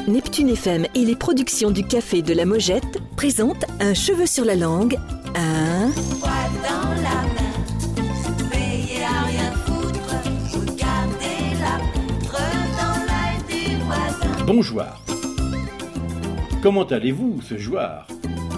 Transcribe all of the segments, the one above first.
Neptune FM et les productions du Café de la Mogette présentent Un cheveu sur la langue, un... Poil dans la main, veillez à rien foutre, regardez la poutre dans l'œil du voisin. Bonjour. Comment allez-vous ce soir ?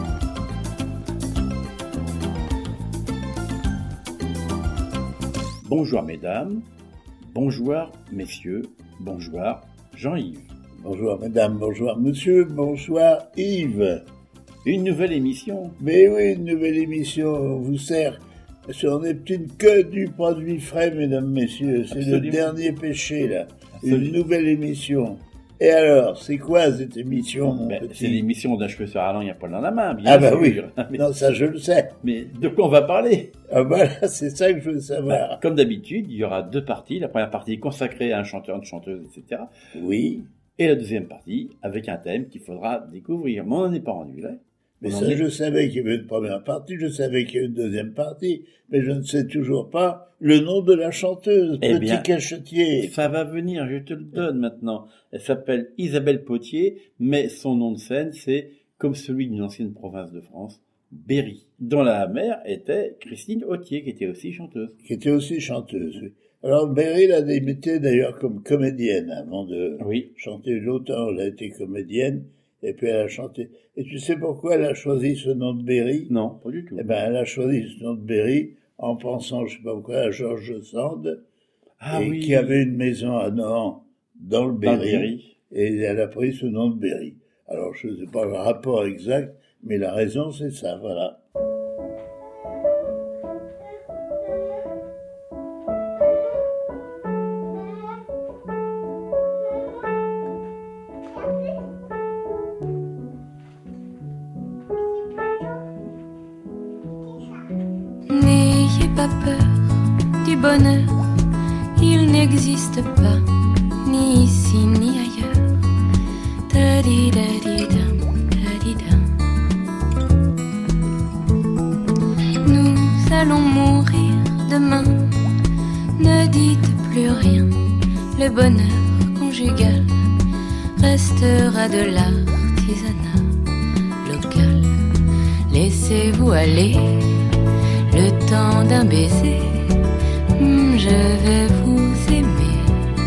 Bonjour mesdames, bonjour messieurs, bonjour Jean-Yves. Bonjour mesdames, bonjour monsieur, bonjour Yves. Une nouvelle émission. Mais oui, une nouvelle émission, on vous sert sur Neptune que du produit frais, mesdames, messieurs. C'est Absolument. Le dernier péché là, Absolument. Une nouvelle émission. Et alors, c'est quoi cette émission, mon petit ? C'est l'émission d'Un cheveu sur la langue, il n'y a pas dans la main, bien Ah bah sûr. oui, Mais, non ça je le sais. mais de quoi on va parler ? Ah voilà, c'est ça que je veux savoir. Comme d'habitude, il y aura deux parties. La première partie est consacrée à un chanteur, une chanteuse, etc. Oui, Et la deuxième partie avec un thème qu'il faudra découvrir. Mais on n'en est pas rendu là. mais On en ça est- je savais qu'il y avait une première partie, je savais qu'il y avait une deuxième partie, mais je ne sais toujours pas le nom de la chanteuse, Eh petit bien, cachetier. Ça va venir, je te le donne maintenant. Elle s'appelle Isabelle Potier, mais son nom de scène, c'est comme celui d'une ancienne province de France, Berry. Dont la mère était Christine Autier, qui était aussi chanteuse. Qui était aussi chanteuse. Oui. Alors Beryl a débuté d'ailleurs comme comédienne avant de Oui. chanter. Longtemps, elle a été comédienne et puis elle a chanté. Et tu sais pourquoi elle a choisi ce nom de Berry ? Non, pas du tout. Eh ben, elle a choisi ce nom de Berry en pensant, je sais pas pourquoi, à George Sand, Ah et oui. qui avait une maison à Nohant dans le Dans le Berry, Berry. et elle a pris ce nom de Berry. Alors je ne sais pas le rapport exact, mais la raison c'est ça, voilà. N'ayez pas peur du bonheur, il n'existe pas, ni ici ni ailleurs. Ta-di-da-di-dam, ta-di-dam. Nous allons mourir demain, ne dites plus rien. Le bonheur conjugal restera de l'artisanat local. Laissez-vous aller. Le temps d'un baiser, je vais vous aimer.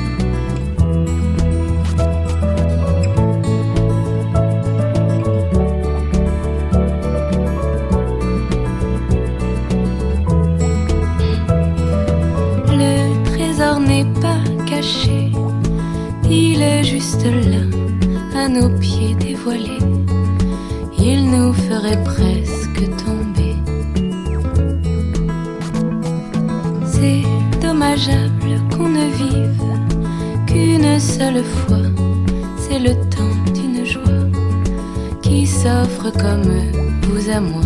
Le trésor n'est pas caché, il est juste là, à nos pieds dévoilés. Il nous ferait presque tomber. C'est dommageable qu'on ne vive qu'une seule fois. C'est le temps d'une joie qui s'offre comme vous à moi.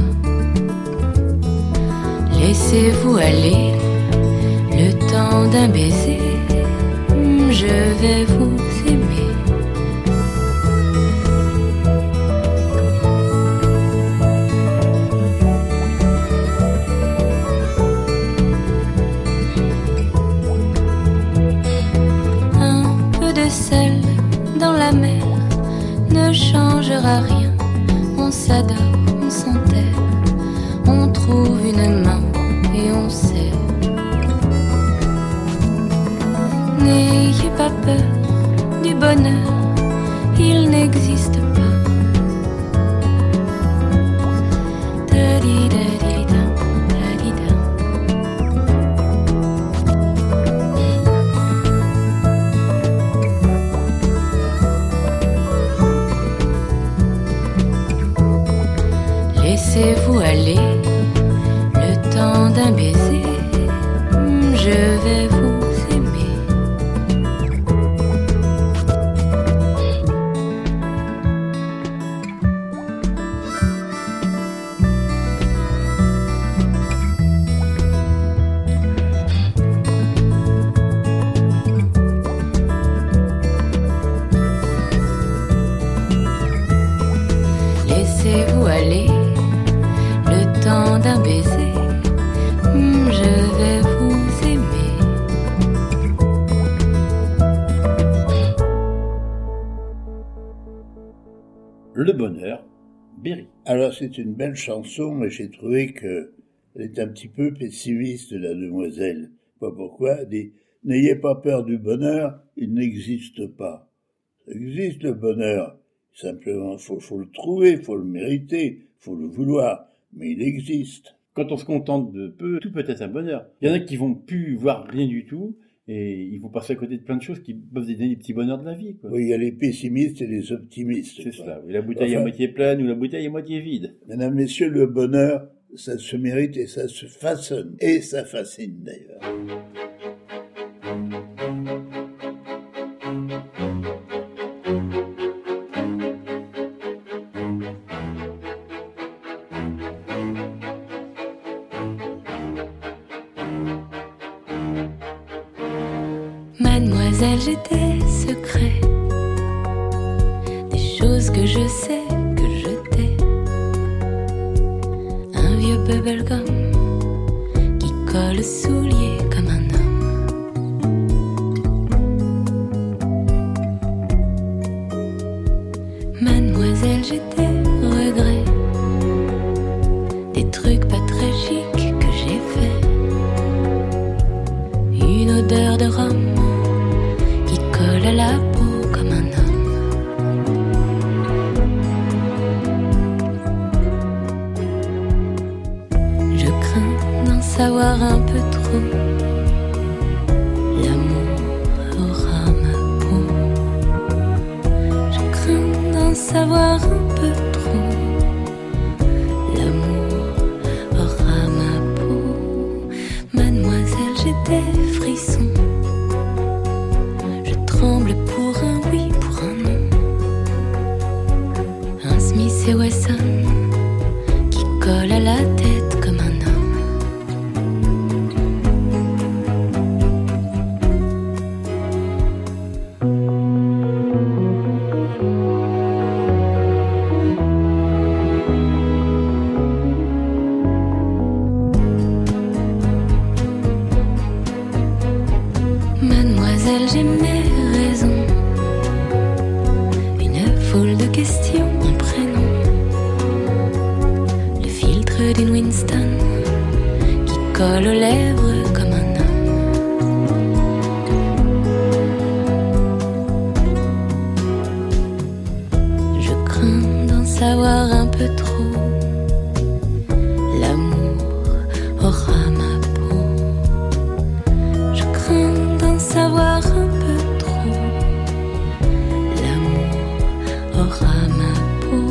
Laissez-vous aller, le temps d'un baiser, je vais vous aimer. Sel dans la mer ne changera rien. On s'adore, on s'enterre, on trouve une main et on serre. N'ayez pas peur du bonheur, il n'existe pas. Ta-di-da-di-dam, ta-di-dam. Laissez-vous aller, le temps d'un baiser, je vais vous aimer. Laissez-vous aller, le temps d'un baiser, je vais vous aimer. Le bonheur, Berry. Alors c'est une belle chanson, mais j'ai trouvé qu'elle est un petit peu pessimiste, la demoiselle. Pas pourquoi, elle dit « N'ayez pas peur du bonheur, il n'existe pas. » Ça existe le bonheur, simplement faut le trouver, faut le mériter, faut le vouloir, mais il existe. Quand on se contente de peu, tout peut être un bonheur. Il y en a qui vont plus voir rien du tout, et ils vont passer à côté de plein de choses qui peuvent donner des petits bonheurs de la vie, quoi. Oui, il y a les pessimistes et les optimistes. C'est quoi. ça. Oui, la bouteille à moitié pleine ou la bouteille à moitié vide. Mesdames, messieurs, le bonheur, ça se mérite et ça se façonne. Et ça fascine d'ailleurs. Mademoiselle, j'ai des secrets, des choses que je sais, que je tais. Un vieux bubblegum qui colle aux souliers comme un homme. Mademoiselle, j'ai des regrets, des trucs pas très chics que j'ai fait. Une odeur de rhum à la peau comme un homme. Je crains d'en savoir un peu trop. L'amour aura ma peau. Je crains d'en savoir un peu trop. L'amour aura ma peau. Mademoiselle, j'ai des frissons. Tremble pour un oui, pour un non. Un Smith et Wesson qui colle à la tête comme un homme. Mademoiselle, j'ai mes raisons, une foule de questions, un prénom, le filtre d'une Winston qui colle aux lèvres comme un homme. Je crains d'en savoir un peu trop. L'amour aura ma peau. Je crains d'en savoir un peu trop. L'amour aura ma peau.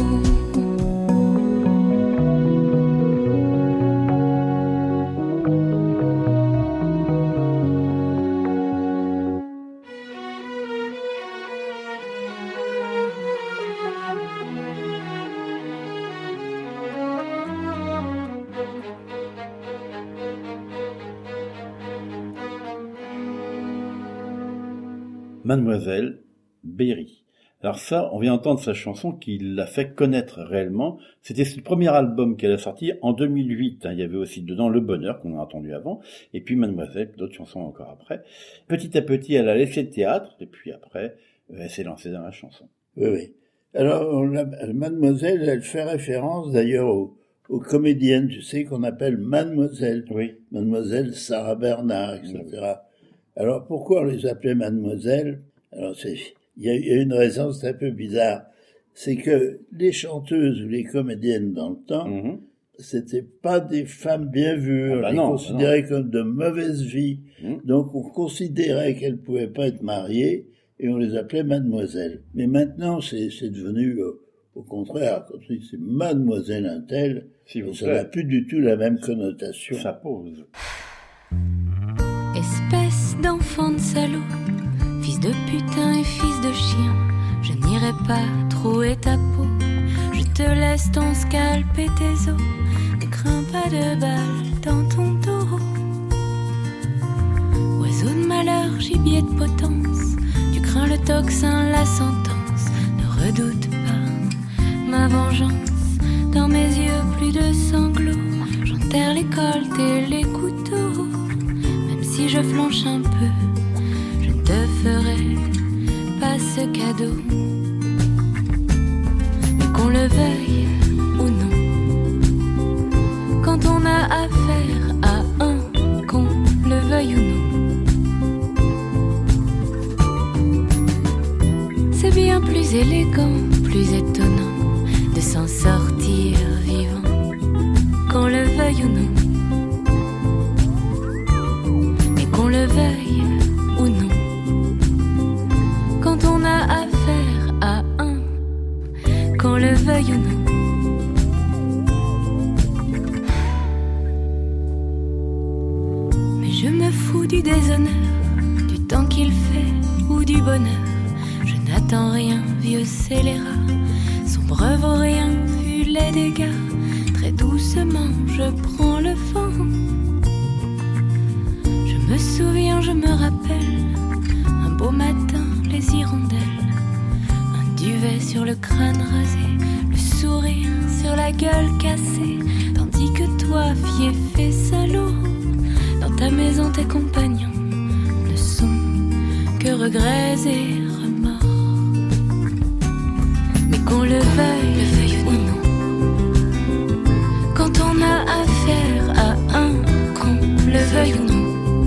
Mademoiselle Berry. Alors ça, on vient d'entendre sa chanson qui l'a fait connaître réellement. C'était le premier album qu'elle a sorti en 2008. Il y avait aussi dedans Le Bonheur, qu'on a entendu avant, et puis Mademoiselle, d'autres chansons encore après. Petit à petit, elle a laissé le théâtre, et puis après, elle s'est lancée dans la chanson. Oui, oui. Alors, Mademoiselle, elle fait référence d'ailleurs aux comédiennes, tu sais, qu'on appelle Mademoiselle. Oui. Mademoiselle Sarah Bernard, etc. Oui. Alors, pourquoi on les appelait Mademoiselle? Alors, il y a une raison, c'est un peu bizarre. C'est que les chanteuses ou les comédiennes dans le temps, c'était pas des femmes bien vues. On les considérait comme de mauvaise vie. Donc, on considérait qu'elles pouvaient pas être mariées et on les appelait Mademoiselle. Mais maintenant, c'est devenu, au contraire, quand on dit c'est Mademoiselle un tel, ça n'a plus du tout la même connotation. Ça pose. Espèce d'enfant de salaud, fils de putain et fils de chien, je n'irai pas trouer ta peau. Je te laisse ton scalp et tes os, ne crains pas de balles dans ton taureau. Oiseau de malheur, gibier de potence, tu crains le tocsin, la sentence. Ne redoute pas ma vengeance, dans mes yeux plus de sanglots. J'enterre les coltes et les couteaux. Même si je flanche un peu, je ne te ferai pas ce cadeau. Mais qu'on a affaire à un, qu'on le veuille ou non. C'est bien plus élégant, plus étonnant de s'en sortir vivant, qu'on le veuille ou non. Et qu'on le veuille ou non. Quand on a affaire à un, qu'on le veuille ou non. Mais je me fous du déshonneur, du temps qu'il fait ou du bonheur. Je n'attends rien, vieux scélérat, sombre vaurien, vu les dégâts. Très doucement je prends le vent. Je me souviens, je me rappelle, un beau matin, les hirondelles, un duvet sur le crâne rasé, le sourire sur la gueule cassée. Tandis que toi, fiefé salaud, dans ta maison tes compagnons ne sont que regrets et remords. Mais qu'on le veuille ou non, quand on a affaire à un, qu'on le veuille ou non.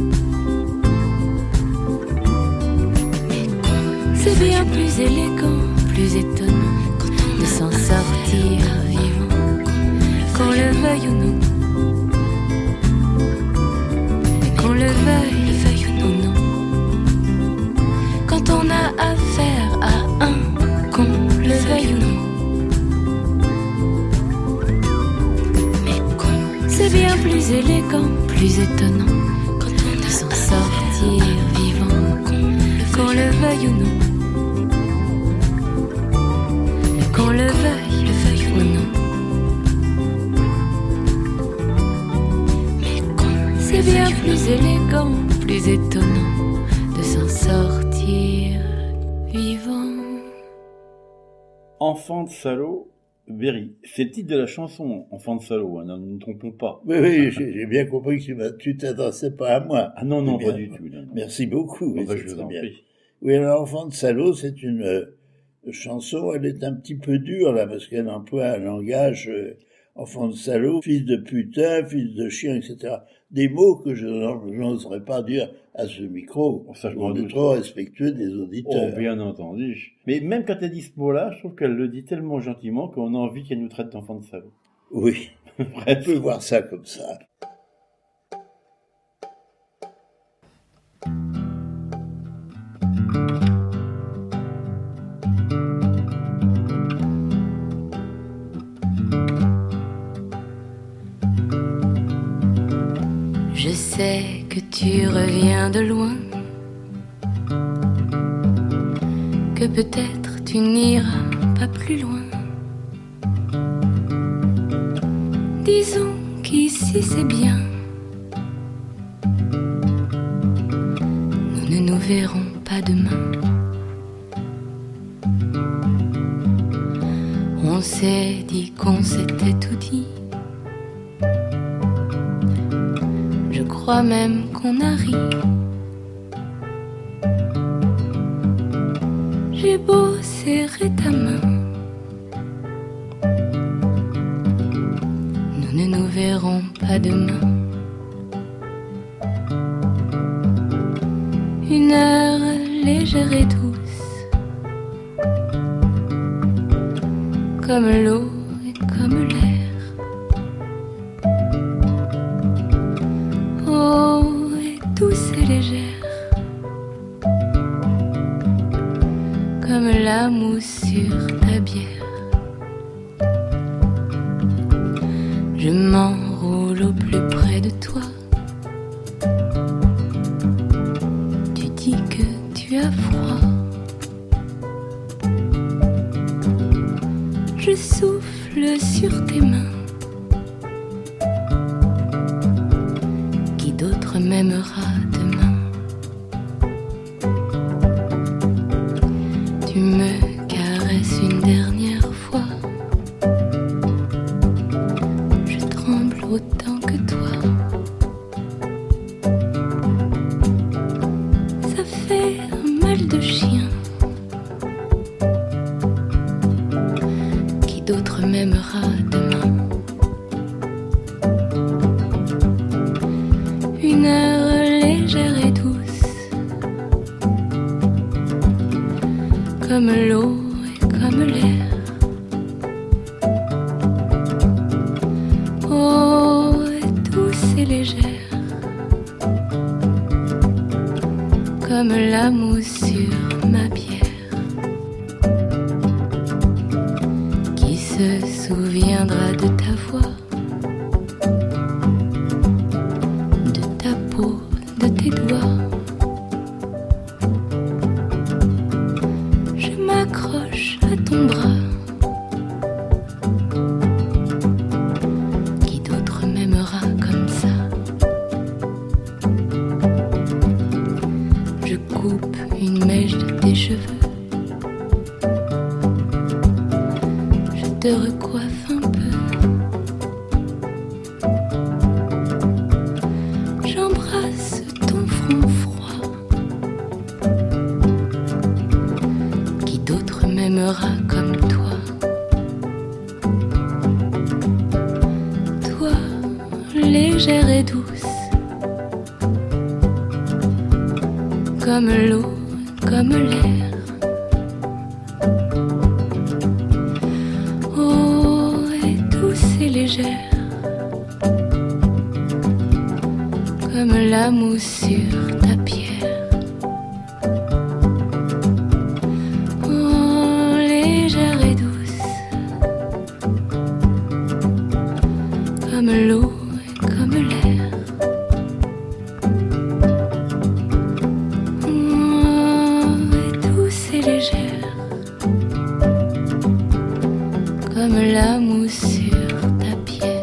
C'est bien plus élégant, plus étonnant de s'en sortir vivant, qu'on le veuille ou non. Et qu'on le veuille ou non. Quand on a affaire à un, qu'on le veuille ou non. Mais c'est bien plus élégant, plus étonnant de s'en sortir vivant, qu'on le veuille ou non. Qu'on le veuille ou non. C'est bien plus élégant, plus étonnant de s'en sortir vivant. Enfant de salaud, Berry. C'est le titre de la chanson, Enfant de salaud, hein, ne nous trompons pas. Oui, j'ai bien compris que tu t'adressais pas à moi. Ah non, bien, pas du tout. Non. Merci beaucoup. Oh, Oui, je vous en prie. Oui, alors Enfant de salaud, c'est une chanson, elle est un petit peu dure là, parce qu'elle emploie un langage enfant de salaud, fils de putain, fils de chien, etc. Des mots que je n'oserais pas dire à ce micro. Ça, on est trop respectueux des auditeurs. Oh, bien entendu. Mais même quand elle dit ce mot-là, je trouve qu'elle le dit tellement gentiment qu'on a envie qu'elle nous traite d'enfant de salaud. Oui, on peut voir ça comme ça. Je sais que tu reviens de loin, que peut-être tu n'iras pas plus loin. Disons qu'ici c'est bien, nous ne nous verrons pas demain. On s'est dit qu'on s'était tout dit. Je crois même qu'on a ri. J'ai beau serrer ta main, nous ne nous verrons pas demain. Une heure légère et douce, comme l'eau et comme l'air. Douce et légère, comme la mousse sur ta bière. Je m'enroule au plus près de toi. Tu dis que tu as froid. Je souffle sur tes mains. Qui d'autre m'aimera demain? Tu me caresses une dernière fois. Je tremble autant que toi. Ça fait un mal de chien. Qui d'autre m'aimera demain? comme l'eau et comme l'air. Oh, et douce et légère, comme la mousse sur ma bière. Qui se souviendra de ta voix, de ta peau, de tes doigts? Je m'accroche à ton bras. Qui d'autre m'aimera comme ça? Je coupe une mèche de tes cheveux. Je te recoiffe un peu. J'embrasse ton front froid. Qui d'autre m'aimera comme toi? Toi, légère et douce, comme l'eau, comme l'air. Oh, et douce et légère, comme la mousse sur ta pierre. Oh, légère et douce, comme l'eau et comme l'air. Oh, et douce et légère, comme la mousse sur ta pierre.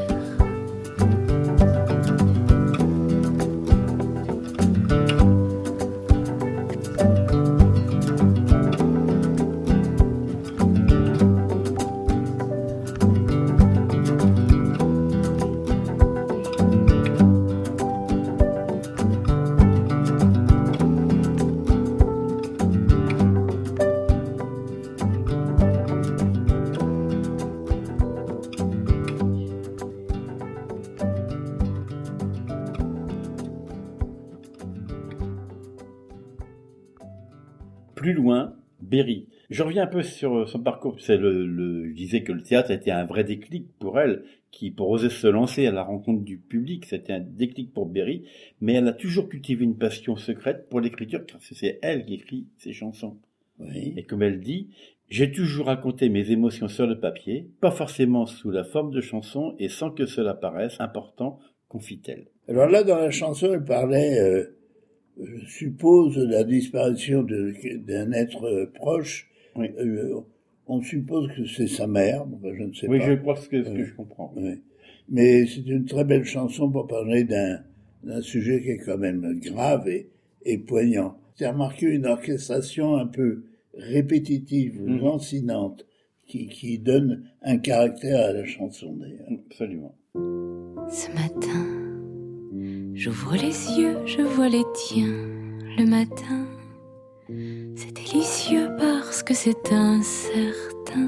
Plus loin, Berry. Je reviens un peu sur son parcours. Je disais que le théâtre a été un vrai déclic pour elle, pour oser se lancer à la rencontre du public. C'était un déclic pour Berry, mais elle a toujours cultivé une passion secrète pour l'écriture, car c'est elle qui écrit ses chansons. Oui. Et comme elle dit, j'ai toujours raconté mes émotions sur le papier, pas forcément sous la forme de chansons et sans que cela paraisse important, confie-t-elle. Alors là, dans la chanson, elle parlait, je suppose, de la disparition d'un être proche. Oui. On suppose que c'est sa mère, enfin, je ne sais Oui, pas. je crois que c'est ce que je comprends. Oui. Mais c'est une très belle chanson pour parler d'un sujet qui est quand même grave et poignant. J'ai remarqué une orchestration un peu répétitive, lancinante, qui donne un caractère à la chanson d'ailleurs. Absolument. Ce matin, j'ouvre les yeux, je vois les tiens. Le matin, c'est délicieux parce que c'est incertain.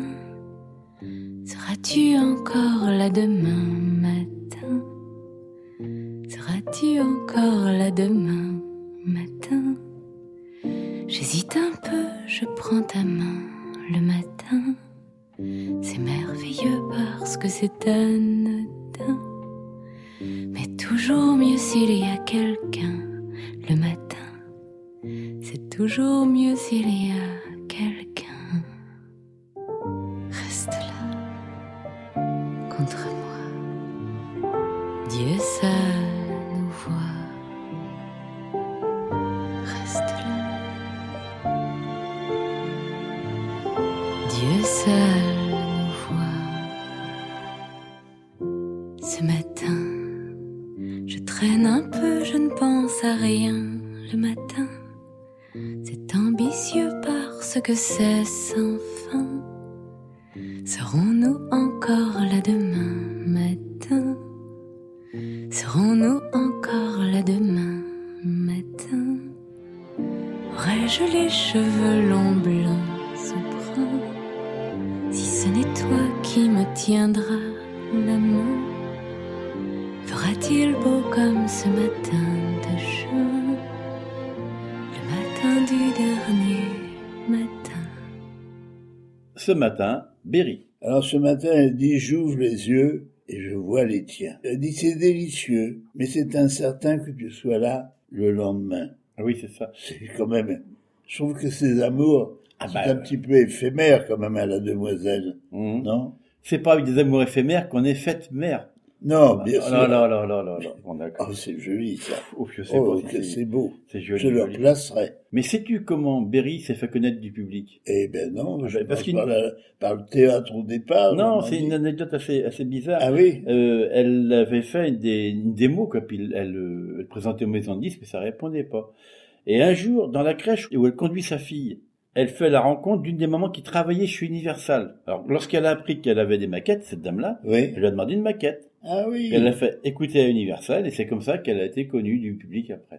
Seras-tu encore là demain matin? Seras-tu encore là demain matin? J'hésite un peu, je prends ta main. Le matin, c'est merveilleux parce que c'est anodin. Mais toujours mieux s'il y a quelqu'un. Le matin, c'est toujours mieux s'il y a quelqu'un. Reste là, contre moi. Dieu seul nous voit. Reste là. Dieu seul nous voit. Ce matin, je traîne un peu, je ne pense à rien. Le matin, c'est ambitieux parce que c'est sans fin. Serons-nous encore là demain matin? Serons-nous encore là demain matin? Aurais-je les cheveux longs, blancs ou bruns? Si ce n'est toi qui me tiendras la main, fera-t-il beau comme ce matin de juin, le matin du dernier matin ce matin, Berry. Alors ce matin, elle dit « J'ouvre les yeux et je vois les tiens ». Elle dit « C'est délicieux, mais c'est incertain que tu sois là le lendemain Ah oui, c'est ça. ». C'est quand même... Je trouve que ces amours, Ah c'est bah, un petit peu éphémère quand même à la demoiselle, Mhm. non? C'est pas avec des amours éphémères qu'on est faite mère. Non, bien sûr. Là. Bon, d'accord. Oh, c'est joli ça. Ouf, je sais Oh, pas que si c'est beau. c'est joli. Je le joli. placerai. Mais sais-tu comment Berry s'est fait connaître du public? Eh ben non, Ah je ben, parce passe qu'il- par le théâtre au départ. Non, on c'est dit. une anecdote assez bizarre. Ah oui. Elle avait fait une démo, quoi, puis elle présentait aux maisons de disques, mais ça répondait pas. Et un jour, dans la crèche où elle conduit sa fille, elle fait la rencontre d'une des mamans qui travaillait chez Universal. Alors, lorsqu'elle a appris qu'elle avait des maquettes, cette dame-là, Oui. elle lui a demandé une maquette. Ah oui. Elle l'a fait écouter à Universal, et c'est comme ça qu'elle a été connue du public après.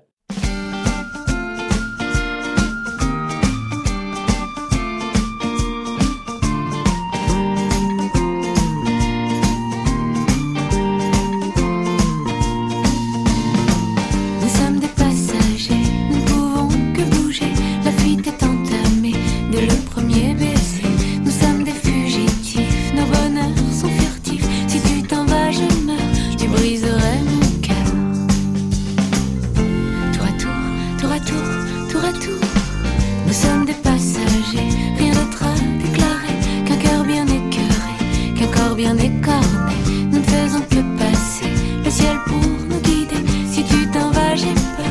Nous sommes des passagers, nous ne pouvons que bouger. La fuite est entamée dès le premier baiser. Nous sommes des fugitifs, nos bonheurs sont furtifs. Si tu t'en vas, je meurs, tu briserais mon cœur. Tour à tour, tour à tour, tour à tour. Nous sommes des passagers, rien d'autre à déclarer qu'un cœur bien écœuré, qu'un corps bien écorné. Nous ne faisons que passer le ciel pour nous guider. Si tu t'en vas, j'ai peur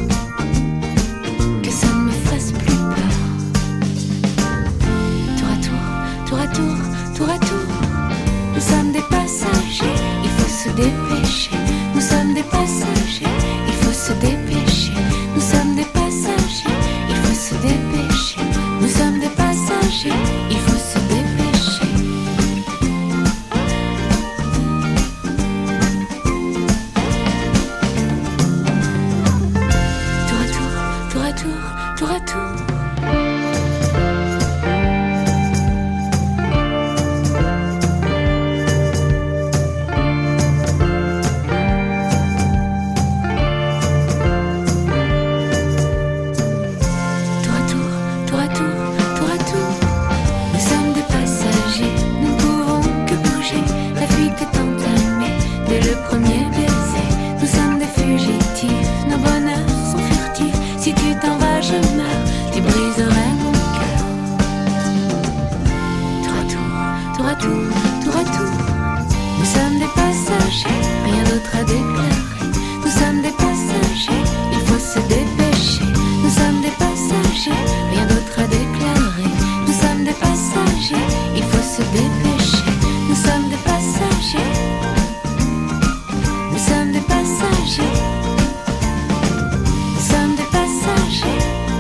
que ça ne me fasse plus peur. Tour à tour, tour à tour, tour à tour. Nous sommes des passagers, il faut se dépêcher. Nous sommes des passagers, il faut se dépêcher. Nous sommes des passagers, il faut se dépêcher. Nous sommes des passagers, il faut se dépêcher. Tour à tour, tour à tour, tour à tour. Tour à tour, tour à tour, tour à tour. Nous sommes des passagers, nous ne pouvons que bouger. La fuite est entamée dès le premier baiser. Nous sommes des fugitifs, nos bonheurs sont furtifs. Si tu t'en vas, je meurs, tu briserais mon cœur. Tour à tour, tour à tour, tour à tour. Nous sommes des passagers, rien d'autre à déclarer. Nous sommes des passagers, il faut se dépêcher. Nous sommes des passagers, rien d'autre à déclarer. Nous sommes des passagers, il faut se dépêcher. Nous sommes des passagers. Nous sommes des passagers. Nous sommes des passagers.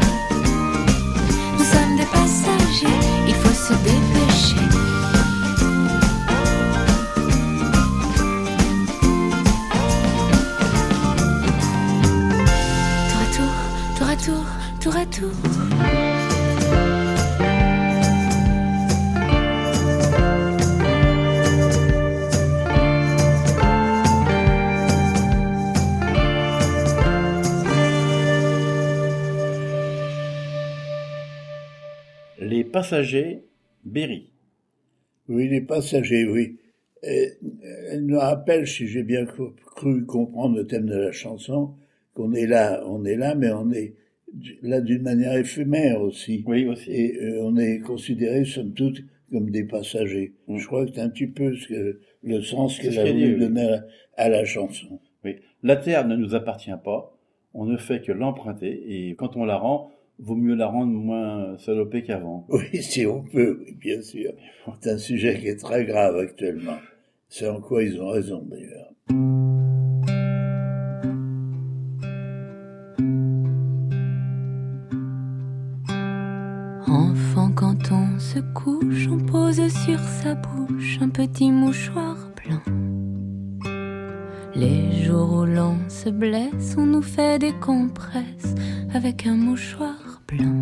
Nous sommes des passagers, il faut se dépêcher. Tour à tour, tour à tour. Les passagers, Berry. Oui, les passagers, oui. Elle me rappelle, si j'ai bien cru comprendre le thème de la chanson, qu'on est là, mais on est là d'une manière éphémère aussi. Oui, aussi. Et on est considérés, somme toute, comme des passagers. Mm. Je crois que c'est un petit peu le sens C'est qu'elle ce a qu'elle voulu dit, donner à la chanson. Oui. La terre ne nous appartient pas. On ne fait que l'emprunter. Et quand on la rend, vaut mieux la rendre moins salopée qu'avant. Oui, si on peut, oui, bien sûr. C'est un sujet qui est très grave actuellement. C'est en quoi ils ont raison, d'ailleurs. Enfant, quand on se couche, on pose sur sa bouche un petit mouchoir blanc. Les jours où l'on se blesse, on nous fait des compresses avec un mouchoir blanc.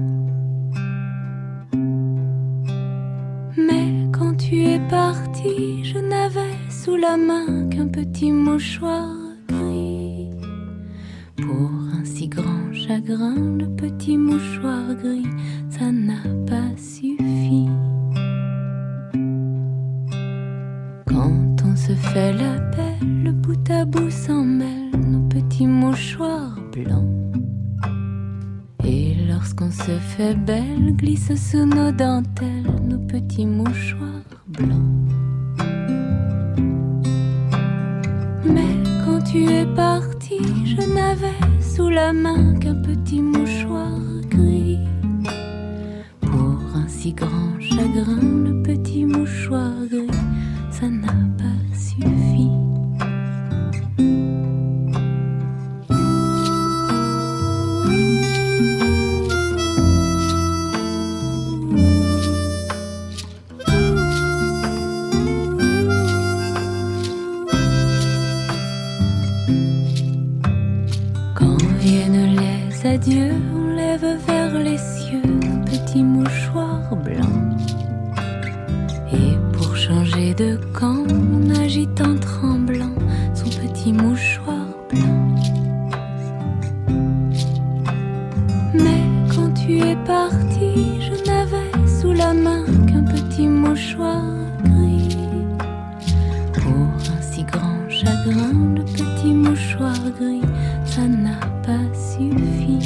Mais quand tu es parti, je n'avais sous la main qu'un petit mouchoir gris. Pour un si grand chagrin, le petit mouchoir gris, ça n'a pas suffi. fait la paix, le bout à bout s'en mêle, nos petits mouchoirs blancs. Et lorsqu'on se fait belle, glisse sous nos dentelles, nos petits mouchoirs blancs. Mais quand tu es parti, je n'avais sous la main qu'un petit mouchoir gris. Pour un si grand chagrin, le petit mouchoir gris, ça n'a pas suffi. Quand viennent les adieux, on lève vers les cieux un petit mouchoir blanc. Et pour changer de camp, on agite en tremblant son petit mouchoir blanc. Mais quand tu es parti, je n'avais sous la main qu'un petit mouchoir gris. Pour un si grand chagrin, le petit mouchoir gris, ça n'a pas suffi.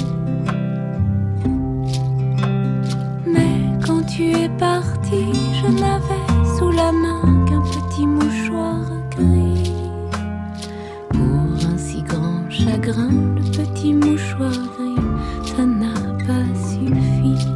Mais quand tu es parti, je n'avais sous la main qu'un petit mouchoir gris. Pour un si grand chagrin, le petit mouchoir gris, ça n'a pas suffi.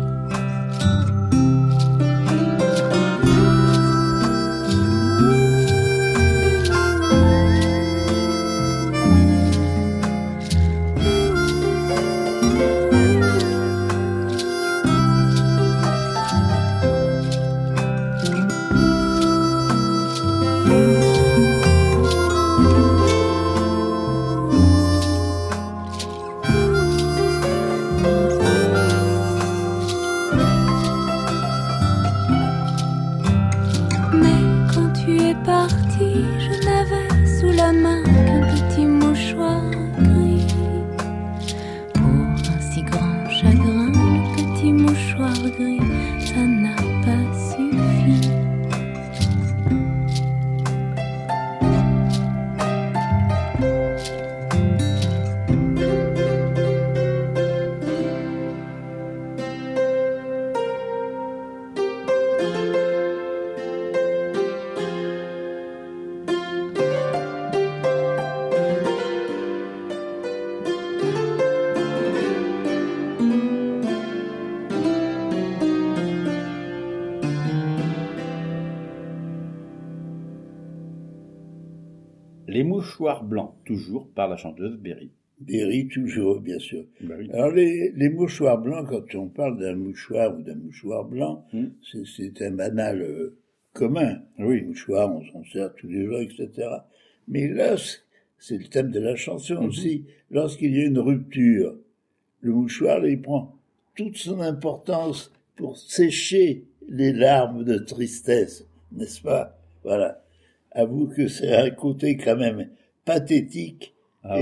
Les mouchoirs blancs, toujours par la chanteuse Berry. Berry, toujours, bien sûr. Bah oui. Alors, les mouchoirs blancs, quand on parle d'un mouchoir ou d'un mouchoir blanc, c'est un banal commun. Oui. Mouchoir, on s'en sert tous les jours, etc. Mais là, c'est le thème de la chanson aussi. Lorsqu'il y a une rupture, le mouchoir, il prend toute son importance pour sécher les larmes de tristesse, n'est-ce pas? Voilà. Avoue que c'est un côté quand même pathétique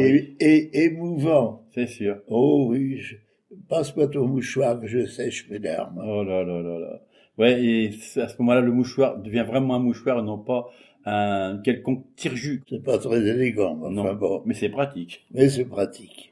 et émouvant. C'est sûr. Oh oui, passe-moi ton mouchoir que je sèche mes larmes. Oh là là là là. Ouais, et à ce moment-là, le mouchoir devient vraiment un mouchoir, non pas un quelconque tire-jus. C'est pas très élégant, enfin non, bon. mais c'est pratique. Mais c'est pratique.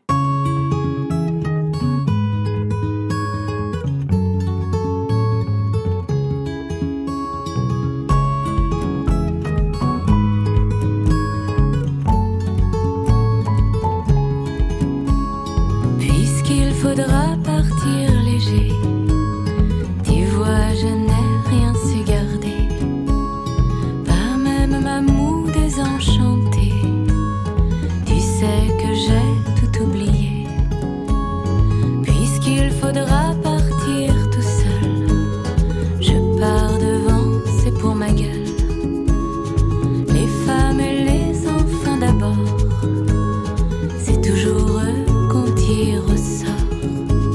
Faudra partir léger. Tu vois, je n'ai rien su garder, pas même ma moue désenchantée. Tu sais que j'ai tout oublié, puisqu'il faudra partir tout seul. Je pars devant, c'est pour ma gueule. Les femmes et les enfants d'abord, c'est toujours eux qu'on tire au sort.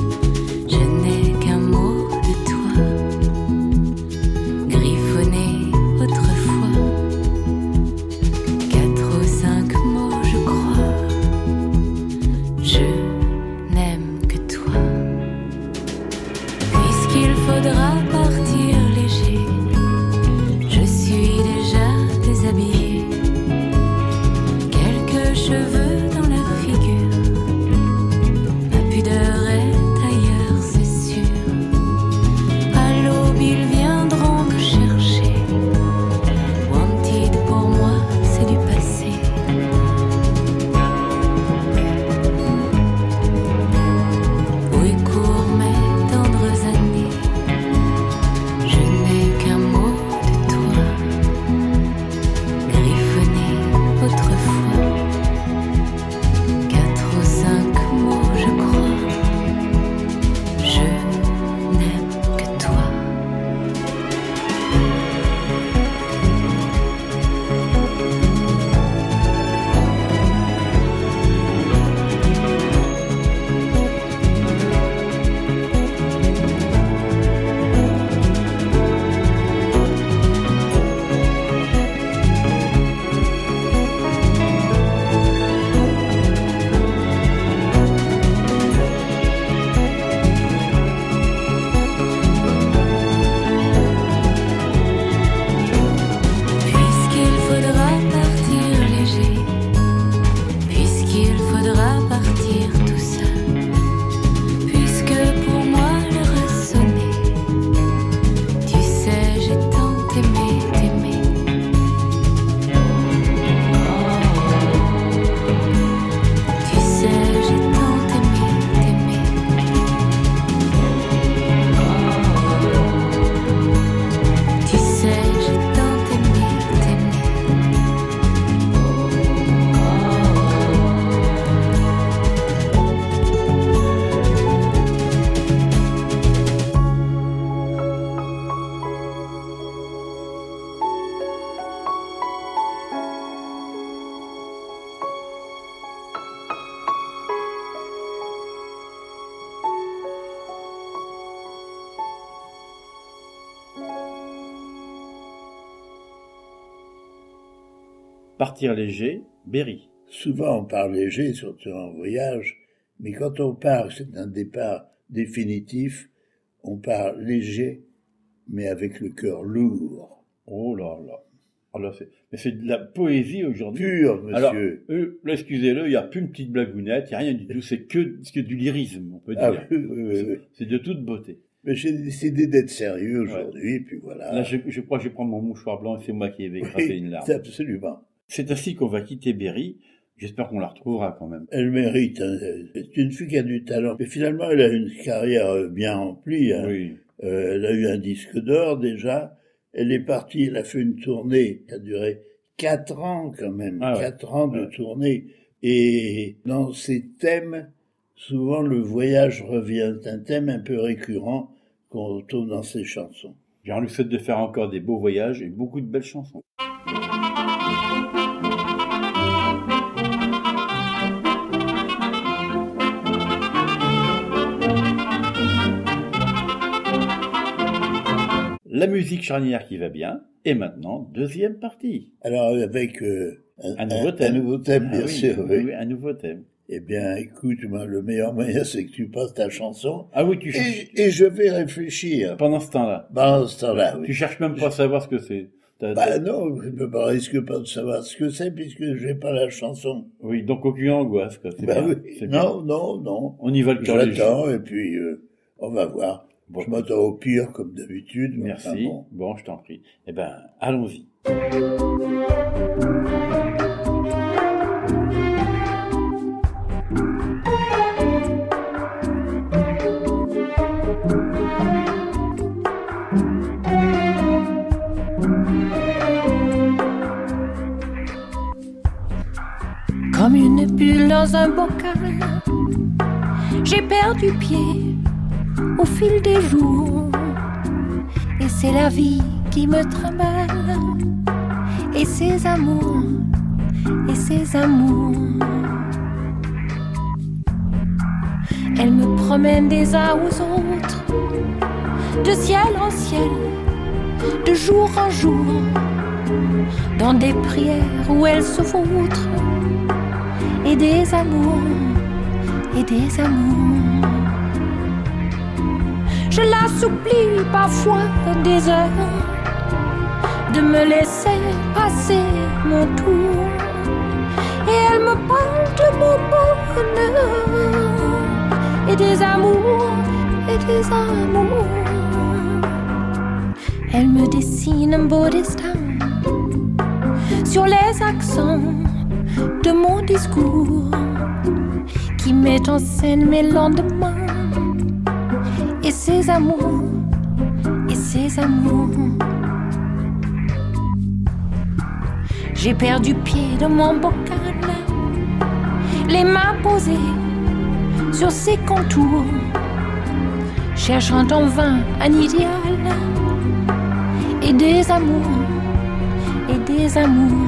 dans la figure. Ma pudeur est ailleurs, c'est sûr. À l'aube, ils viendront me chercher. Wanted pour moi, c'est du passé. Oui, courent mes tendres années. Je n'ai qu'un mot de toi, griffonné autrefois. 4 ou 5 mots, je crois. Je n'aime que toi. Puisqu'il faudra partir léger, puisqu'il faudra partir tout seul, puisque pour moi l'heure a sonné. Tu sais, j'ai tant aimé t'aimer. Tu sais, j'ai tant aimé t'aimer. Tu sais, j'ai tant aimé t'aimer. Partir léger, Berry. Souvent, on part léger, surtout en voyage, mais quand on part, c'est un départ définitif, on part léger, mais avec le cœur lourd. Oh là là. Alors mais c'est de la poésie aujourd'hui. Pur, monsieur. Alors, là, excusez-le, il n'y a plus une petite blagounette, il n'y a rien du tout, c'est que du lyrisme, on peut dire. Ah, oui. C'est de toute beauté. Mais j'ai décidé d'être sérieux aujourd'hui, puis voilà. Là, je crois que je vais prendre mon mouchoir blanc et c'est moi qui vais écraser une larme. C'est absolument. C'est ainsi qu'on va quitter Berry. J'espère qu'on la retrouvera quand même. Elle mérite. Hein. C'est une fille qui a du talent. Mais finalement, elle a une carrière bien remplie. Hein. Oui. Elle a eu un disque d'or déjà. Elle est partie, elle a fait une tournée qui a duré 4 ans quand même. Ah ouais. 4 ans de Ouais. tournée. Et dans ces thèmes, souvent le voyage revient. C'est un thème un peu récurrent qu'on retrouve dans ses chansons. J'ai envie de faire encore des beaux voyages et beaucoup de belles chansons. La musique charnière qui va bien. Et maintenant, deuxième partie. Alors avec Un nouveau thème. un nouveau thème, Ah bien oui, sûr. Oui. oui, un nouveau thème. Eh bien, écoute, moi, le meilleur moyen, c'est que tu passes ta chanson. Ah oui, tu cherches. Et je vais réfléchir. Pendant ce temps-là. Dans ce temps-là, oui. Tu cherches même pas à savoir ce que c'est. Bah non, je ne risque pas de savoir ce que c'est puisque j'ai pas la chanson. Oui, donc aucune angoisse, quoi. C'est Bah bien, oui, c'est bien. non. On y va le cœur léger. J'attends et puis on va voir. Bon. Je m'attends au pire comme d'habitude. mais Merci. enfin bon. Bon, je t'en prie. Eh ben, allons-y. Comme une bulle dans un bocal, j'ai perdu pied au fil des jours. Et c'est la vie qui me trimballe, et ses amours, et ses amours. Elle me promène des uns aux autres, de ciel en ciel, de jour en jour, dans des prières où elle se vautre, et des amours, et des amours. Je la supplie parfois des heures de me laisser passer mon tour. et elle me parle de mon bonheur et des amours et des amours. Elle me dessine un beau destin sur les accents de mon discours qui met en scène mes lendemains et ses amours et ses amours. J'ai perdu pied dans mon bocal, les mains posées sur ses contours, cherchant en vain un idéal et des amours et des amours.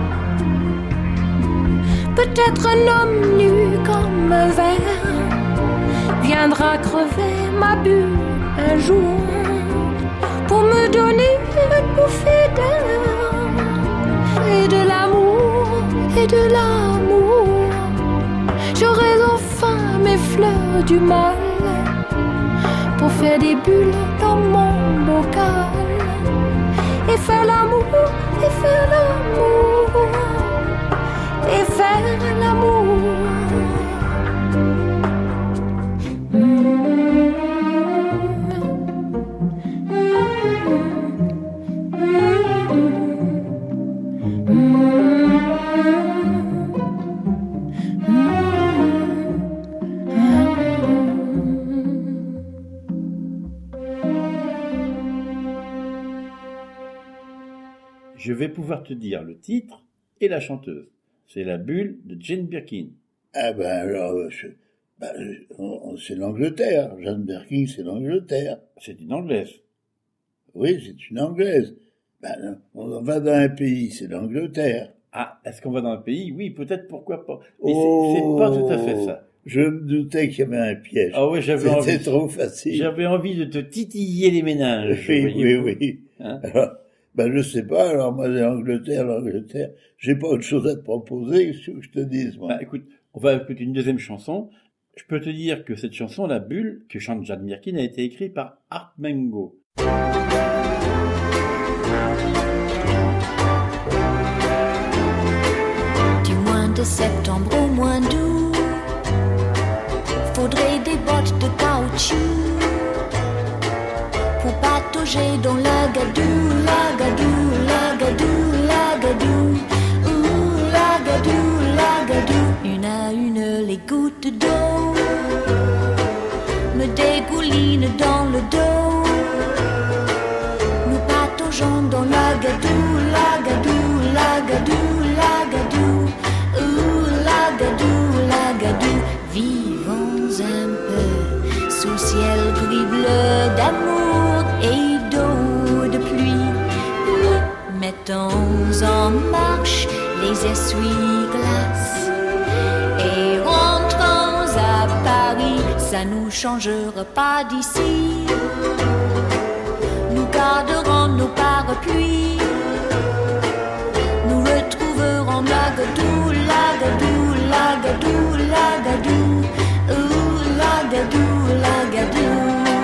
Peut-être un homme nu comme un verre viendra crever ma bulle un jour pour me donner une bouffée d'air et de l'amour et de l'amour. J'aurai enfin mes fleurs du mal pour faire des bulles dans mon bocal et faire l'amour et faire l'amour et faire l'amour. Je vais pouvoir te dire le titre et la chanteuse. C'est La Bulle de Jane Birkin. Ah ben alors, c'est l'Angleterre. Jane Birkin, c'est l'Angleterre. C'est une anglaise. Oui, c'est une anglaise. Ben, on va dans un pays, c'est l'Angleterre. Ah, est-ce qu'on va dans un pays? Oui, peut-être, pourquoi pas. Mais c'est pas tout à fait ça. Je me doutais qu'il y avait un piège. Ah oui, C'était trop facile. J'avais envie de te titiller les méninges. Oui. Hein? Alors, je sais pas, alors moi, l'Angleterre, j'ai pas autre chose à te proposer, qu'est-ce que je te dise, moi. Écoute, on va écouter une deuxième chanson. Je peux te dire que cette chanson, La Bulle, que chante Jane Birkin, a été écrite par Art Mengo. Du mois de septembre au mois d'août, faudrait des bottes de caoutchouc pour patauger dans la gadoue, la gadoue, la gadoue, la gadoue, la gadoue, la gadoue. Une à une, les gouttes d'eau me dégoulinent dans le dos. Nous pataugeons dans la gadoue, la gadoue, la gadoue, la gadoue, la gadoue, la gadoue. Vivons un peu sous ciel gris-bleu d'amour et d'eau de pluie. Mettons en marche les essuie-glaces et rentrons à Paris. Ça nous changera pas d'ici. Nous garderons nos parapluies. Nous retrouverons la gadoue, la gadoue, la gadoue, la gadoue, la gadoue, la gadoue.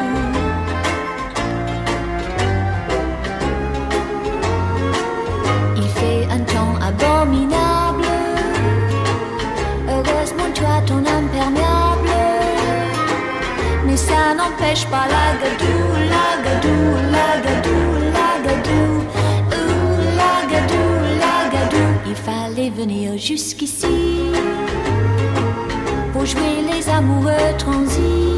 Il fait un temps abominable. Heureusement toi ton imperméable. Mais ça n'empêche pas la gadoue, la gadoue, la gadoue, la gadoue, la gadoue, la gadoue. Il fallait venir jusqu'ici pour jouer les amoureux transis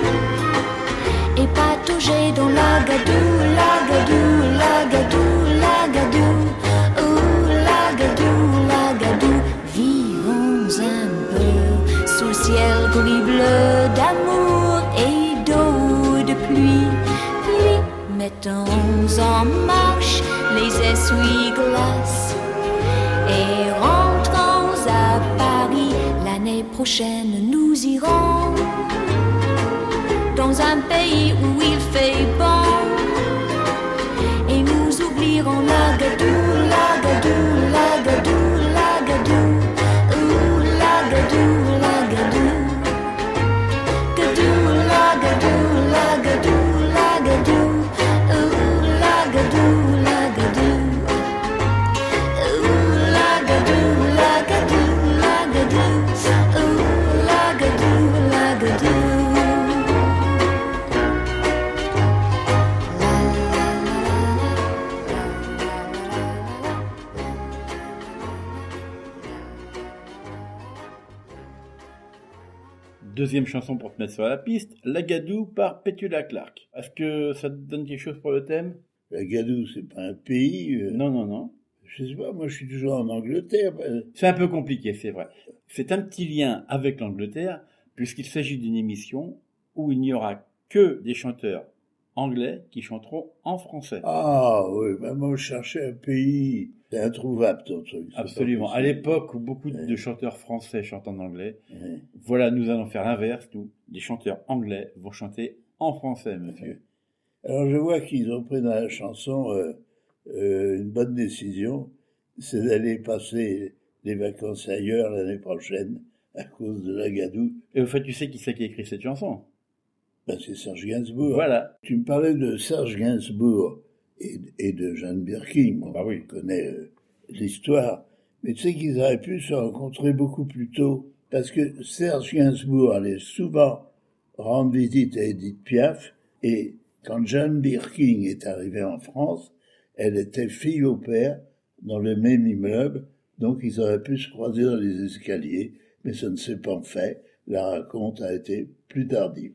et patauger dans la gadoue, la gadoue, la gadoue, la gadoue, la gadoue, la gadoue. Vivons un peu sous ciel gris-bleu d'amour et d'eau de pluie. Puis mettons en marche les essuie-glaces et rentrons à Paris. L'année prochaine nous irons dans un pays où il fait bon et nous oublierons la gadoue, la gadoue, la gadoue, la gadoue, la gadoue, la gadoue, gadoue, la gadoue, la gadoue, la gadoue, la gadoue, la gadoue, la gadoue, la gadoue. Deuxième chanson pour te mettre sur la piste, La Gadoue par Petula Clark. Est-ce que ça te donne quelque chose pour le thème? La Gadoue, c'est pas un pays. Non. Je sais pas, moi je suis toujours en Angleterre. C'est un peu compliqué, c'est vrai. C'est un petit lien avec l'Angleterre, puisqu'il s'agit d'une émission où il n'y aura que des chanteurs anglais qui chanteront en français. Ah oui, moi je cherchais un pays. C'est introuvable ton truc. Absolument. À l'époque où beaucoup de chanteurs français chantent en anglais, Ouais. voilà, nous allons faire l'inverse. Nous, des chanteurs anglais vont chanter en français, monsieur. Alors je vois qu'ils ont pris dans la chanson une bonne décision, c'est d'aller passer les vacances ailleurs l'année prochaine à cause de La Gadoue. Et au fait, tu sais qui c'est qui a écrit cette chanson? Ben, c'est Serge Gainsbourg. Voilà. Tu me parlais de Serge Gainsbourg et de Jane Birkin. Bah oui. On connaît l'histoire. Mais tu sais qu'ils auraient pu se rencontrer beaucoup plus tôt. Parce que Serge Gainsbourg allait souvent rendre visite à Edith Piaf. Et quand Jane Birkin est arrivée en France, elle était fille au père dans le même immeuble. Donc ils auraient pu se croiser dans les escaliers. Mais ça ne s'est pas fait. La raconte a été plus tardive.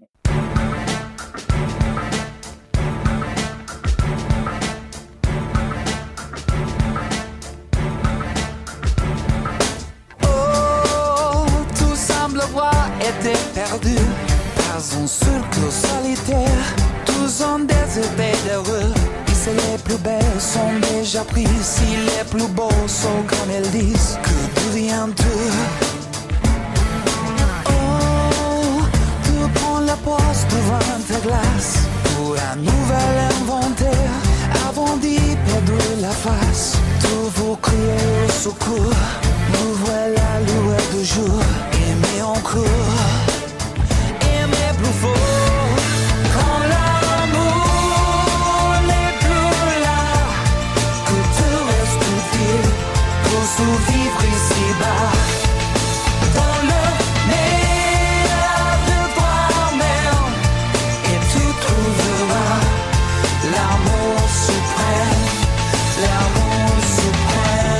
Était perdu par un seul clos solitaire. Tous ont des épées de rue. Et si les plus belles sont déjà prises, si les plus beaux sont comme elles disent, que devient-tu? Oh, tu prends la pause devant ta glace pour un nouvel inventaire. Avant d'y perdre la face, tout vous criez au secours. Nous voilà loués de jour. Aimer encore, aimer plus fort. Quand l'amour n'est plus là, que tu restes utile pour survivre ici-bas. Dans le meilleur de toi-même, et tu trouveras l'amour suprême, l'amour suprême.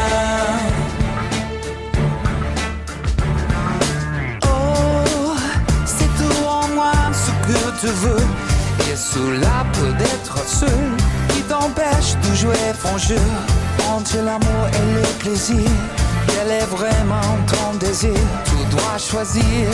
Tu veux, et cela peut être seul qui t'empêche de jouer ton jeu. Entre l'amour et le plaisir, quel est vraiment ton désir? Tu dois choisir.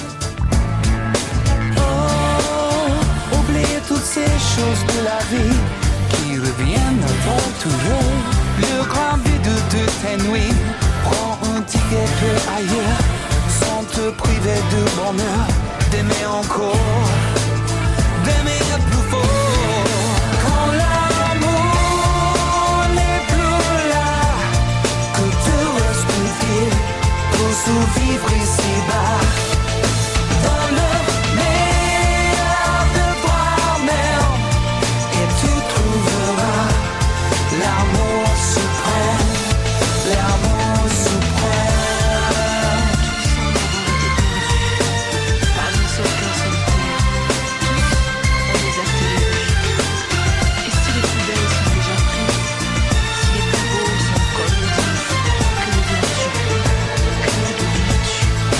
Oh, oublie toutes ces choses de la vie qui reviennent pour toujours. Le grand vide de tes nuits, prends un ticket peu ailleurs, sans te priver de bonheur, d'aimer encore. D'aimer plus fort. Quand l'amour n'est plus là, que tu restes utile pour survivre ici-bas. Dans le meilleur de toi-même, et tu trouveras l'amour suprême, l'amour suprême. Pas un seul cœur sur terre. Et si les plus belles sont déjà prises, si les plus beaux sont comme le disent, que deviens-tu? Que deviens-tu?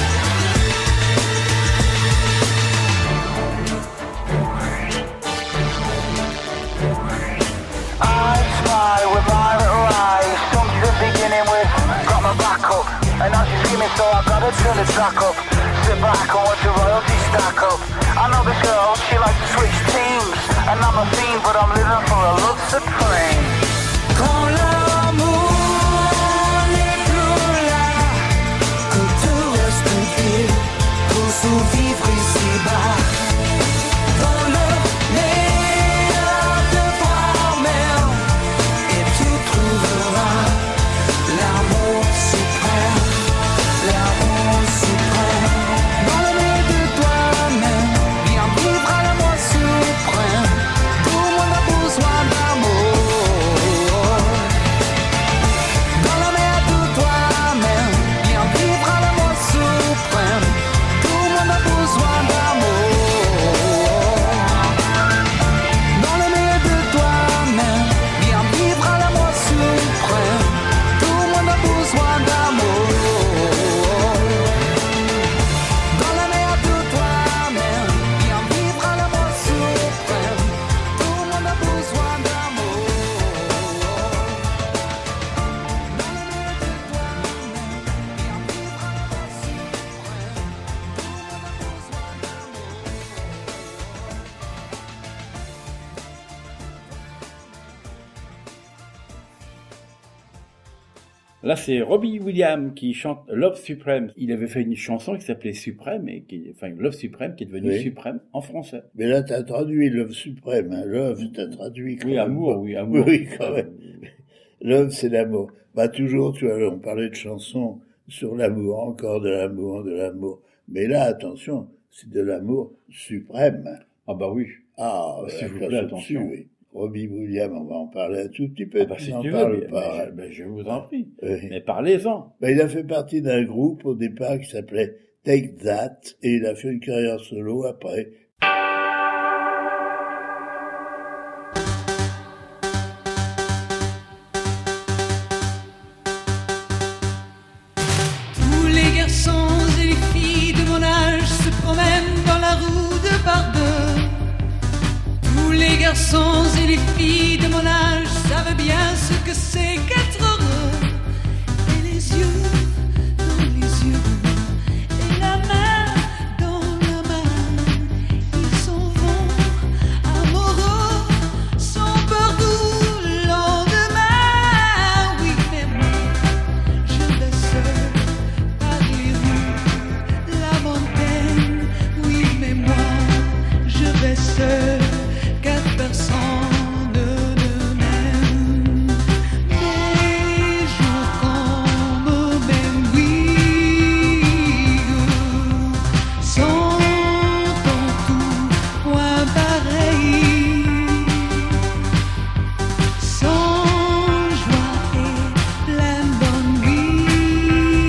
I smile with violet eyes. Something beginning with got my back up. And now she's screaming, so I gotta turn the track up. Sit back and watch the royalty stack up. I know this girl, she likes to switch teams. And I'm a fiend, but I'm living for a love supreme. Quand l'amour n'est plus là, que tu restes utile pour survivre ici-bas. Dans le meilleur de toi-même, et tu trouveras l'amour suprême, l'amour suprême. Dans le meilleur de toi-même, bien vivre l'amour suprême. Tout le monde a besoin d'amour. Là, c'est Robbie Williams qui chante Love Supreme. Il avait fait une chanson qui s'appelait Suprême, Love Supreme, qui est devenue Suprême en français. Mais là, t'as traduit Love Suprême, hein. Love, t'as traduit quand Oui, même. amour, oui, amour. Oui, quand même. Love, c'est l'amour. Bah, toujours, tu vois, on parlait de chansons sur l'amour, encore de l'amour, de l'amour. Mais là, attention, c'est de l'amour suprême. Ah bah oui. Ah, S'il vous la plaît, classe attention. au-dessus, oui. Robbie Williams, on va en parler un tout petit peu. Ah bah, si n'en tu parles veux, pas. mais je vous en prie. Oui. Mais parlez-en. Ben, il a fait partie d'un groupe au départ qui s'appelait Take That, et il a fait une carrière solo après. Tous les garçons et les filles de mon âge se promènent dans la roue de Bardeux. Tous les garçons et les filles de mon âge savent bien ce que c'est qu'être heureux. Et les yeux dans les yeux, et la main dans la main, ils s'en vont amoureux, sans peur du lendemain. Oui, mais moi, je vais seul par les rues, la montagne. Oui, mais moi, je vais seul, car personne ne m'aime. Les jours comme même oui, sont en tout point pareils. Sans joie et plein d'ennui,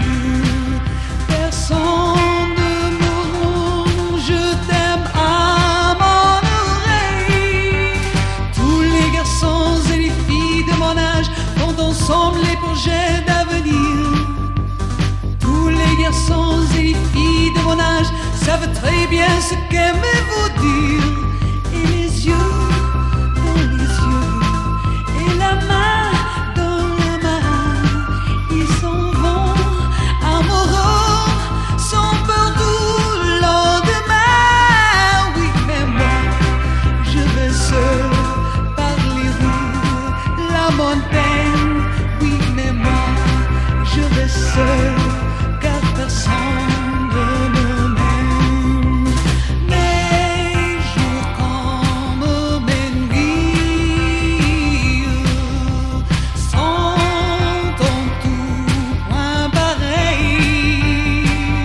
personne ne me je t'aime à mon oreille. Tous les garçons et les filles de mon âge font ensemble les projets d'avenir. Tous les garçons et les filles de mon âge savent très bien ce qu'aimer vous dire. Et les yeux dans les yeux, et la main dans la main, ils s'en vont amoureux, sans peur du lendemain. Oui, mais moi, je vais seul par les rues, la montagne. Oui, mais moi, je vais seul, car personne ne m'aime. Mes jours comme mes nuits sont en tout point pareils.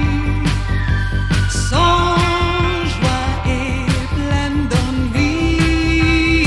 Sans joie et pleine d'ennui,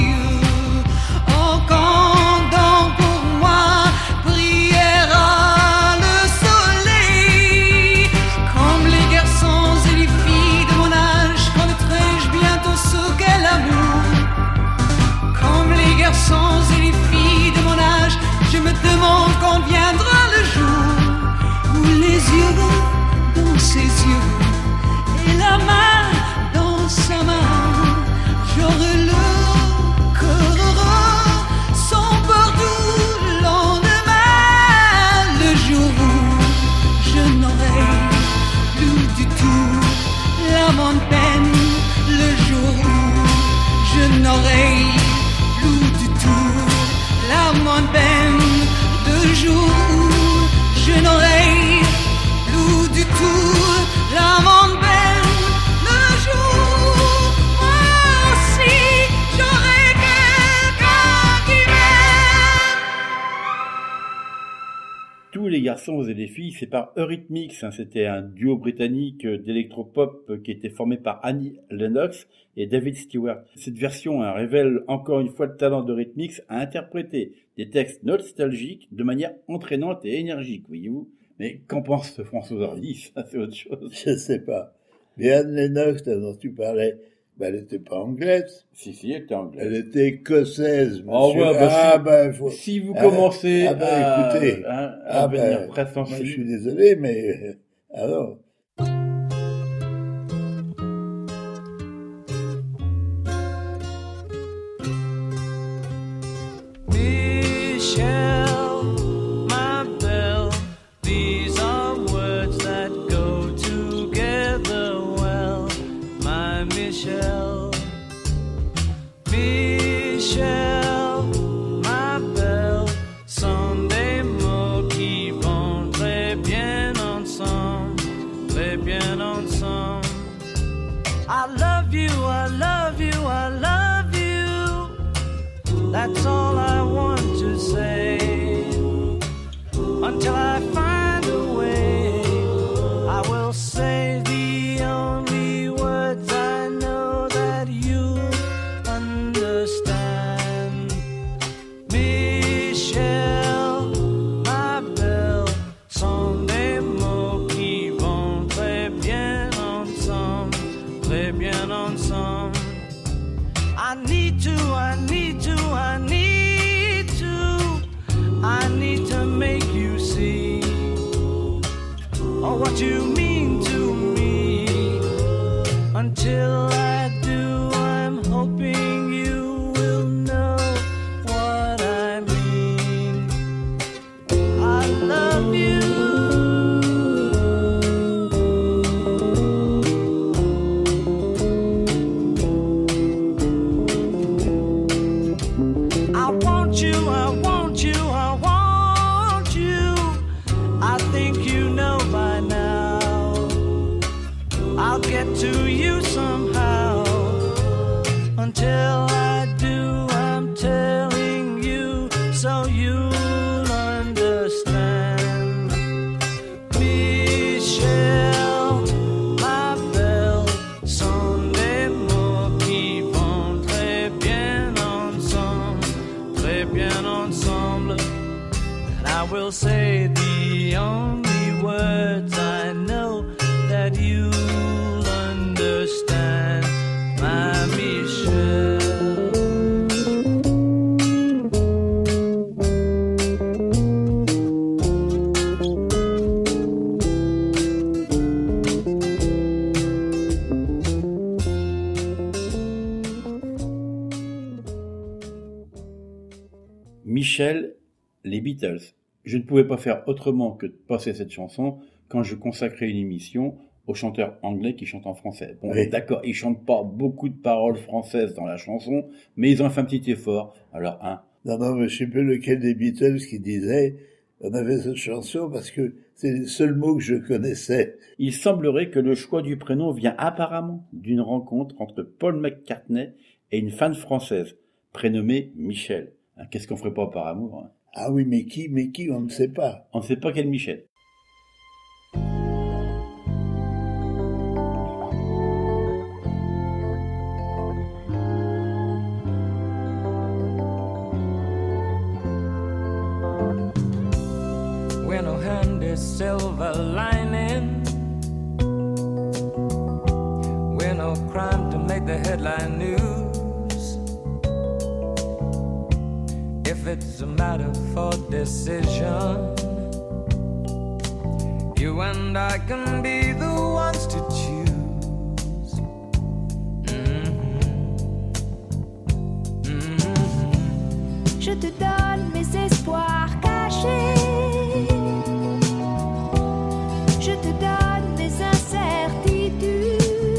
en comptant pour moi brillera le soleil. Comme les garçons et les filles de mon âge, connaîtrai-je bientôt ce qu'est l'amour. Comme les garçons et les filles de mon âge, je me demande quand viendra le jour où les yeux dans ses yeux et la main dans sa main, j'aurai le cœur heureux, sans peur du lendemain. Le jour où je n'aurai plus du tout la montagne, le jour où je n'aurai plus du tout la montagne, le jour où je n'aurai plus du tout la montagne, le jour où moi aussi j'aurai quelqu'un qui m'aime. Tous les garçons et les filles, c'est par Eurythmics. C'était un duo britannique d'électropop qui était formé par Annie Lennox et David Stewart. Cette version révèle encore une fois le talent d'Eurythmics à interpréter des textes nostalgiques de manière entraînante et énergique, voyez-vous. Mais qu'en pense François Hardy? Ça, c'est autre chose. Je sais pas. Mais Anne Lennox, dont tu parlais, ben, elle n'était pas anglaise. Si, elle était anglaise. Elle était écossaise, monsieur. Oh, ouais, bah, faut... Si vous commencez écoutez, à venir très moi, je sensible. suis désolé, mais alors. Michelle, my belle, these are words that go together well, my Michelle. Michelle, my belle, Sunday morning. très bien ensemble. I love you, I love you, I love you. That's all I want to say. Until I find a way, I will say the only words I know that you understand. Michel, ma belle, sont des mots qui vont très bien ensemble, très bien ensemble. I need to, I need to, I need to, I need to make you see what you mean to me. Until I do, I'm hoping you will know what I mean. I love you. I want you, I want you, I want you. I think you know by now. I'll get to you somehow. Until I do, I'm telling you so you'll understand. Michel, ma belle, sont des mots qui vont très bien ensemble, très bien ensemble. And I will say the only words I know that you'll understand, my Michel. Michel, les Beatles. Je ne pouvais pas faire autrement que de passer cette chanson quand je consacrais une émission aux chanteurs anglais qui chantent en français. Bon, Oui. d'accord, ils chantent pas beaucoup de paroles françaises dans la chanson, mais ils ont fait un petit effort. Alors, Non, mais je sais plus lequel des Beatles qui disait, on avait cette chanson parce que c'est les seuls mots que je connaissais. il semblerait que le choix du prénom vient apparemment d'une rencontre entre Paul McCartney et une fan française, prénommée Michel. Qu'est-ce qu'on ferait pas par amour, hein? Ah oui, mais qui, on ne sait pas. On ne sait pas quel Michel. We're no handy silver lining. We're no crime to make the headline news. If it's a matter for decision, you and I can be the ones to choose. Je te donne mes espoirs cachés. Je te donne mes incertitudes.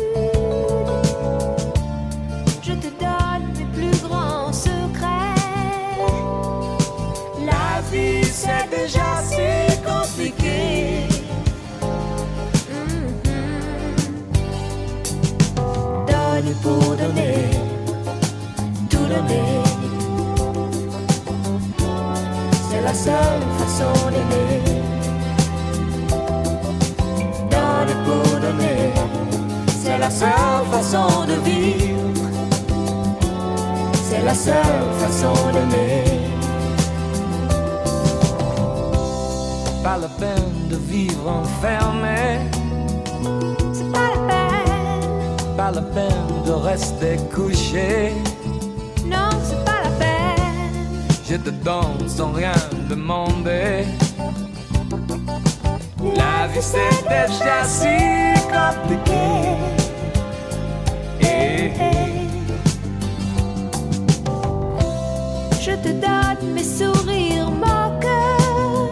Je te donne mes plus grands secrets. La vie c'est déjà si compliqué. Donne pour donner, tout donner. C'est la seule façon d'aimer. Donne pour donner, c'est la seule façon de vivre. C'est la seule façon d'aimer. Pas la peine de vivre enfermé. C'est pas la peine, Pas la peine de rester couché. non, c'est pas la peine. Je te donne sans rien demander. La vie c'est déjà si compliqué. Je te donne mes sourires moqueurs.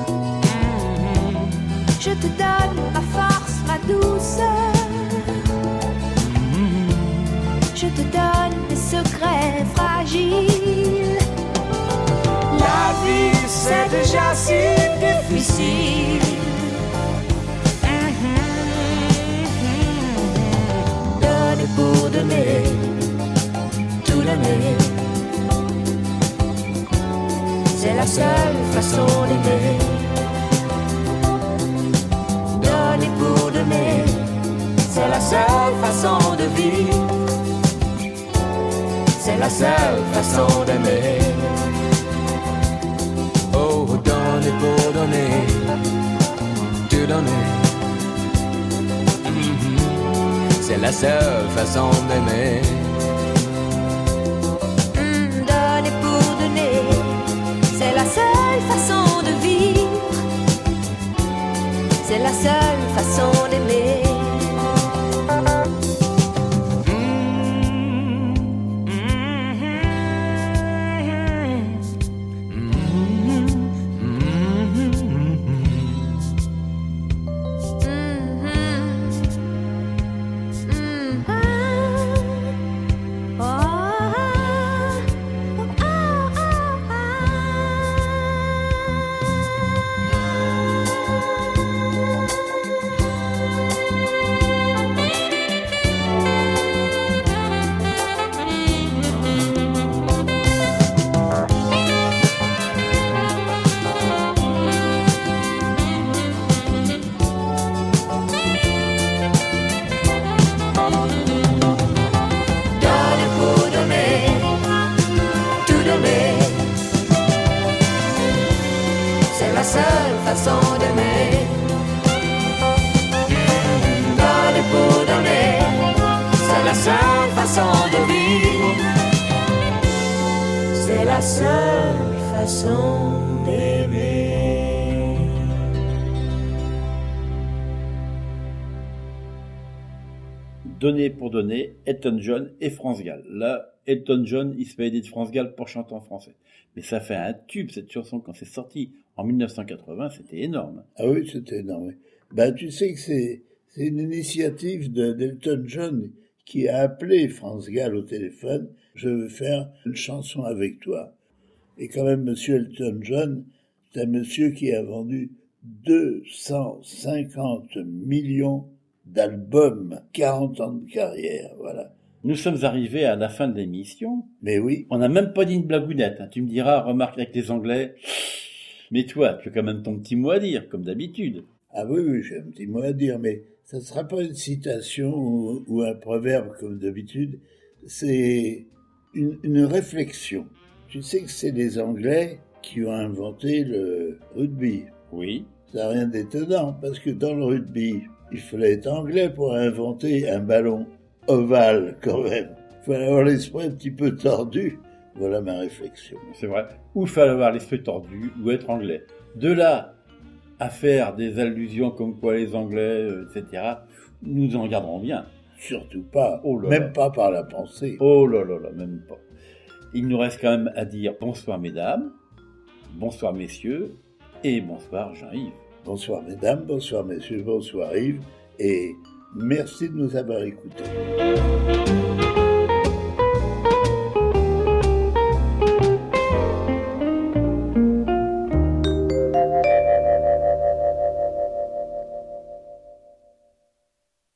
Je te donne ma force, ma douceur. Je te donne mes secrets fragiles. La vie c'est déjà si difficile. seule façon d'aimer. Donner pour donner, c'est la seule façon de vivre. C'est la seule façon d'aimer. Oh, donner pour donner, tout donner. C'est la seule façon d'aimer. Donner pour donner, c'est la seule façon de vivre. C'est la seule façon d'aimer. La seule façon d'aimer. Donner pour donner, Elton John et France Gall. Là, Elton John, il se fait aider de France Gall pour chanter en français. Mais ça fait un tube, cette chanson, quand c'est sorti en 1980, c'était énorme. Ah oui, c'était énorme. Ben, tu sais que c'est une initiative d'Elton John qui a appelé France Gall au téléphone. Je veux faire une chanson avec toi. Et quand même, monsieur Elton John, c'est un monsieur qui a vendu 250 millions d'albums, 40 ans de carrière, voilà. Nous sommes arrivés à la fin de l'émission. Mais oui. On n'a même pas dit une blagounette. Tu me diras, remarque avec les Anglais. Mais toi, tu as quand même ton petit mot à dire, comme d'habitude. Ah oui, j'ai un petit mot à dire, mais ça ne sera pas une citation ou un proverbe comme d'habitude. C'est une réflexion. Tu sais que c'est les Anglais qui ont inventé le rugby. Oui. Ça n'a rien d'étonnant, parce que dans le rugby, il fallait être anglais pour inventer un ballon ovale quand même. Il fallait avoir l'esprit un petit peu tordu. Voilà ma réflexion. C'est vrai. Ou il fallait avoir l'esprit tordu, ou être anglais. De là à faire des allusions comme quoi les Anglais, etc., nous en garderons bien. Surtout pas. Oh là même là. pas par la pensée. Oh là là là, même pas. Il nous reste quand même à dire bonsoir mesdames, bonsoir messieurs, et bonsoir Jean-Yves. Bonsoir mesdames, bonsoir messieurs, bonsoir Yves, et merci de nous avoir écoutés.